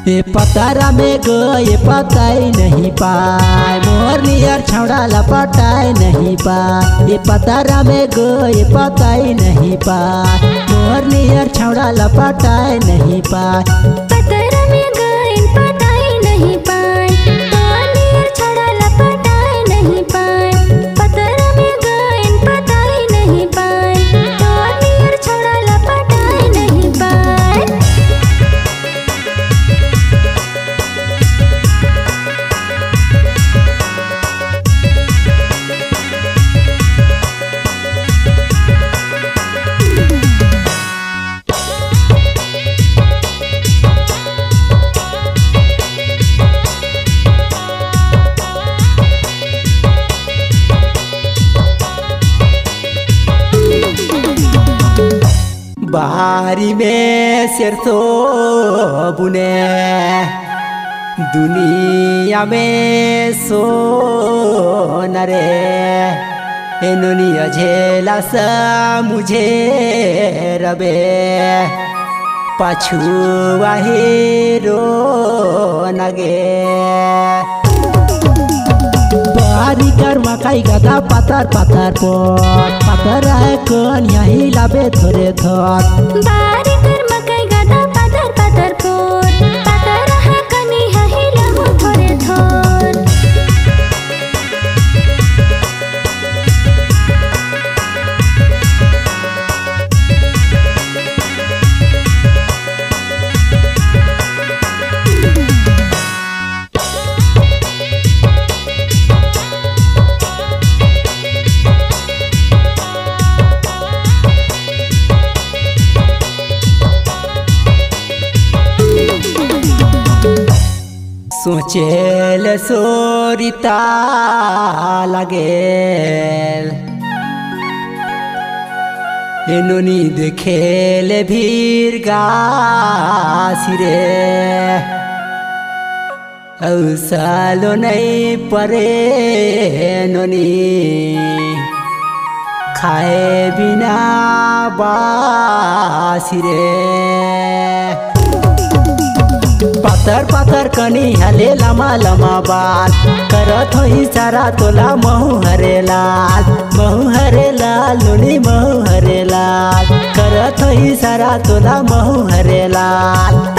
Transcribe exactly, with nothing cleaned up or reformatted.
ए पतारा में गए पताई नहीं पाए मोर नियर छौड़ा लपटाए नहीं पाए। ए पतारा में गए पताई नहीं पाए मोर नियर छौड़ा लपटाए नहीं पाए। पतारा में गए पताई नहीं पाए मोर नियर छौड़ा लपटाए नहीं पाए। पतारा में गए पताई नहीं पाए मोर नियर छौड़ा लपटाए नहीं पाए। बारी में सरसों बुने दुनिया में सोन रे एनुनिया झेला सा मुझे रबे पछुआ हीरो नगे। बारी कर मकाई गदा पतर पतर पोट पतर है कौन यही लाबे थोड़े थोड़। बारी कर मकाई गदा पतर पतर पोट पतर है कनी यही लाबो थोड़े थोड़। सोचेल सोरिता लागेल एनुनी देखेल भीर गासिरे औसालो नहीं परे नोनी खाए बिना बासिरे। पत्थर पत्थर कनी हले लमा लमा बाल करत हो इशारा तोला महू हरे लाल महू हरे लाल लोनी महू हरे लाल करत हो इशारा तोला महू हरे लाल।